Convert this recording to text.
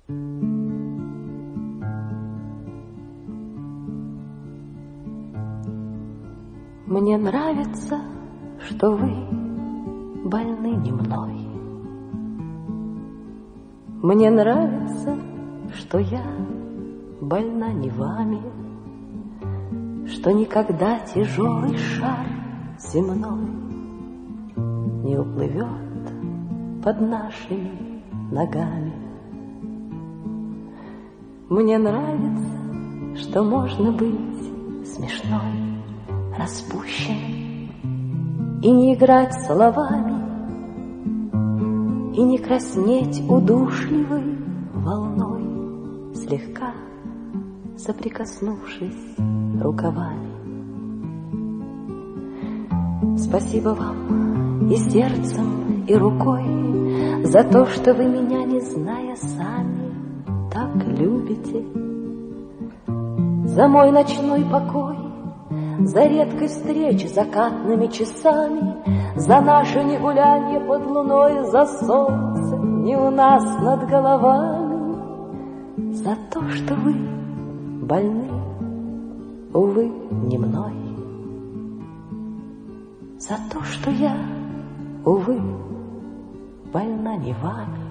Мне нравится, что вы больны не мной. Мне нравится, что я больна не вами, что никогда тяжелый шар земной не уплывет под нашими ногами. Мне нравится, что можно быть смешной, распущенной и не играть словами, и не краснеть удушливой волной, слегка соприкоснувшись рукавами. Спасибо вам и сердцем, и рукой за то, что вы меня, не зная сами, так любите, за мой ночной покой, за редкость встреч закатными часами, за наше негулянье под луной, за солнце не у нас над головами, за то, что вы больны, увы, не мной, за то, что я, увы, больна не вами.